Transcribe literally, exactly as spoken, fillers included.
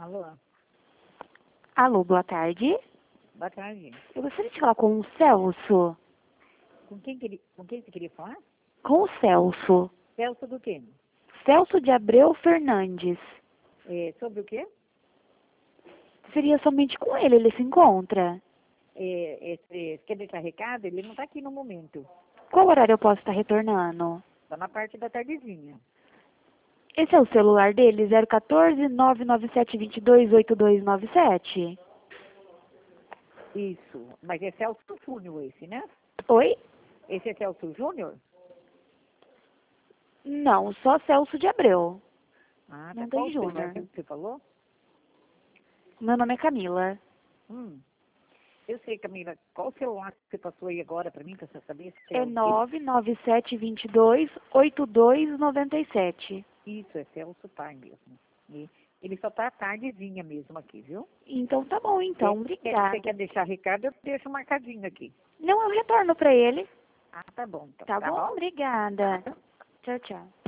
Alô, Alô, boa tarde. boa tarde. Eu gostaria de falar com o Celso. Com quem, queria, com quem você queria falar? Com o Celso. Celso do quê? Celso de Abreu Fernandes. É, sobre o quê? Seria somente com ele, ele se encontra. É, é, é, você quer deixar recado? Ele não está aqui no momento. Qual horário eu posso estar retornando? Está na parte da tardezinha. Esse é o celular dele, zero um quatro, nove nove sete dois dois, oito dois nove sete? Isso. Mas é Celso Júnior esse, né? Oi? Esse é Celso Júnior? Não, só Celso de Abreu. Ah, tá. Não Qual tem o celular Júnior. que você falou? Meu nome é Camila. Hum. Eu sei, Camila. Qual o celular que você passou aí agora para mim, para você saber se É é o dele? nove nove sete dois dois, oito dois nove sete. Isso, é Celso Pai mesmo. E ele só está à tardezinha mesmo aqui, viu? Então tá bom, então. Você quer, você Obrigada. quer deixar recado? Eu deixo marcadinho aqui. Não, eu retorno pra ele. Ah, tá bom, então. Tá Tá bom? bom? Obrigada. Nada. Tchau, tchau.